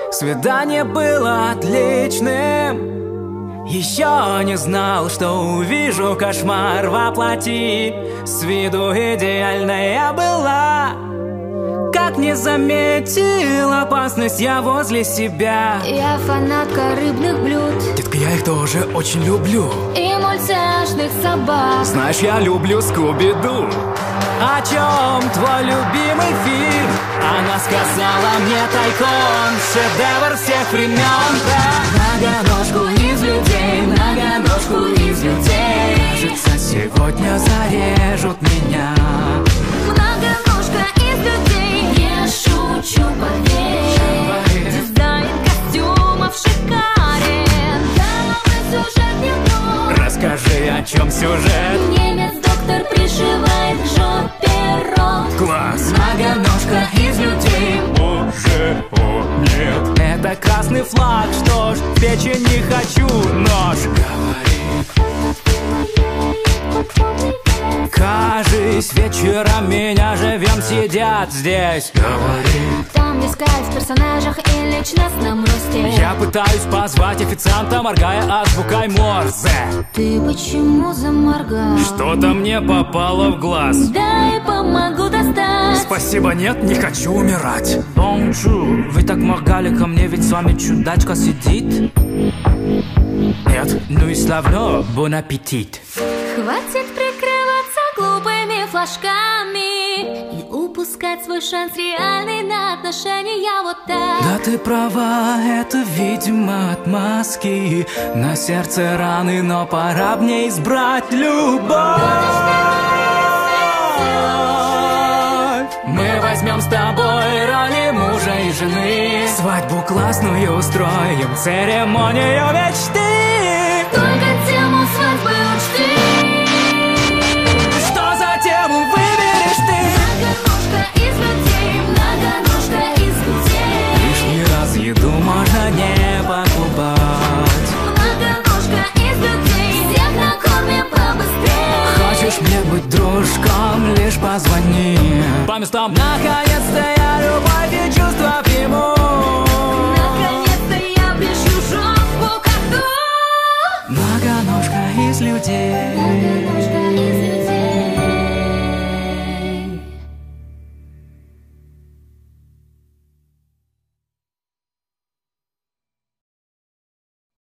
Свидание было отличным. Еще не знал, что увижу кошмар воплоти. С виду идеальная была, как не заметил опасность я возле себя. Я фанатка рыбных блюд, детка, я их тоже очень люблю. и мультяшных собак. Знаешь, я люблю Скуби-Ду. О чем твой любимый фильм? Она сказала мне тайком: шедевр всех времен. Многоножку из людей, многоножку из людей. Кажется, сегодня зарежут меня. Многоножка из людей, не шучу, поверь. Дизайн костюмов шикарен, главный сюжет не тот. Расскажи, о чем сюжет? Немец-доктор пришивает к жопе рот. Класс! Многоножка из людей. Боже, о нет. Это красный флаг, что ж, в печень не хочу нож. Кажись, вечером меня живем сидят здесь. Говори. Там без кайф в персонажах и личностном росте. Я пытаюсь позвать официанта, моргая азбукой Морзе. Ты почему заморгал? Что-то мне попало в глаз. Дай помогу достать. Спасибо, нет, не хочу умирать. Бонжур, вы так моргали ко мне, ведь с вами чудачка сидит. Нет, ну и славно, бон аппетит. Хватит прикрываться глупыми флажками и упускать свой шанс реальный на отношения вот так. Да ты права, это видимо отмазки. На сердце раны, но пора мне избрать любовь. Мы возьмем с тобой роли мужа и жены. Свадьбу классную устроим, церемонию мечты. Только тему свадьбы учти. Что за тему выберешь ты? Многоножка из людей, многоножка из людей. Лишний раз еду можно не покупать. Многоножка из людей, всех накормим побыстрее. Хочешь мне быть дружком, лишь позвони. По местам. Наконец-то я любовь и чувства приму. Наконец-то я прищу жопу коту. Многоножка из людей.